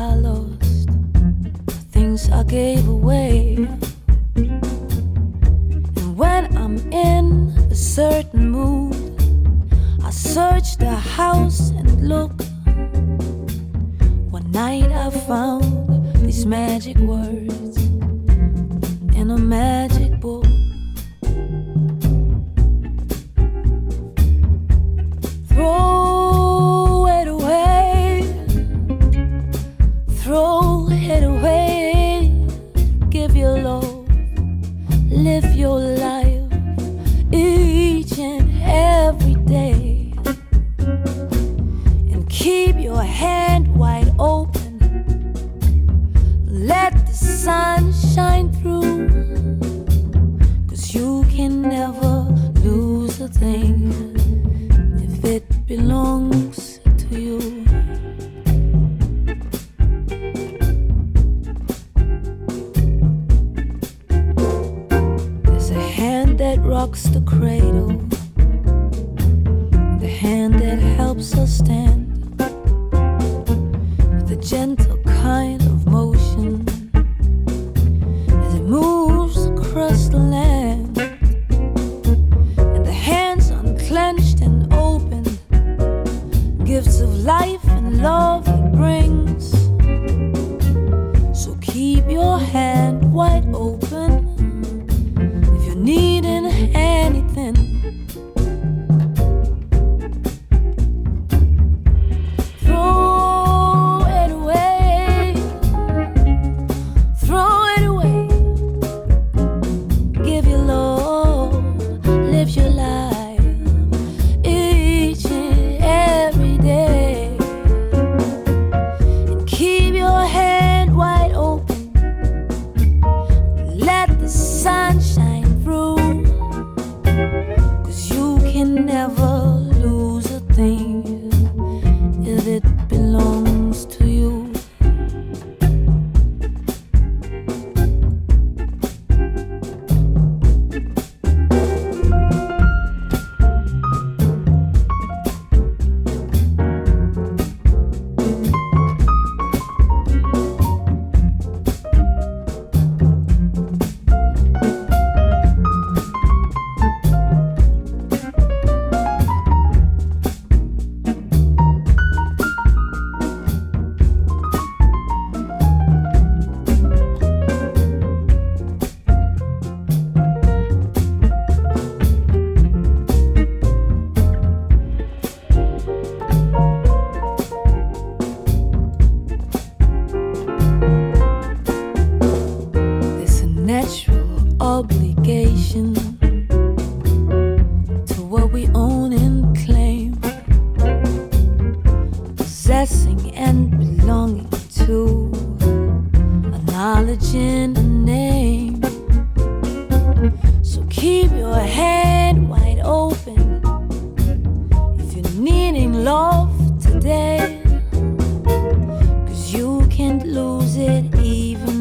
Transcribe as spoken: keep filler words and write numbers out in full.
I lost, the things I gave away. And when I'm in a certain mood, I search the house and look. One night I found these magic words in a magic book. Throw it away, throw it away. Give your love, live your life each and every day. And keep your hand wide open, let the sun shine through. 'Cause you can never lose a thing if it belongs to you. There's a hand that rocks the cradle, the hand that helps us stand, with a gentle kind of motion as it moves across the land. And the hands unclenched and open, gifts of life and love it brings. So keep your hand wide open if you're needing anything. Throw it away, throw it away. Give your love, live your life each and every day. And keep your hand wide open, let the sun shine through. 'Cause you can never lose a thing if it belongs to you. There's a natural obligation to what we own and claim, possessing and belonging to a knowledge and a name. So keep your hand wide open if you're needing love today. 'Cause you can't lose it even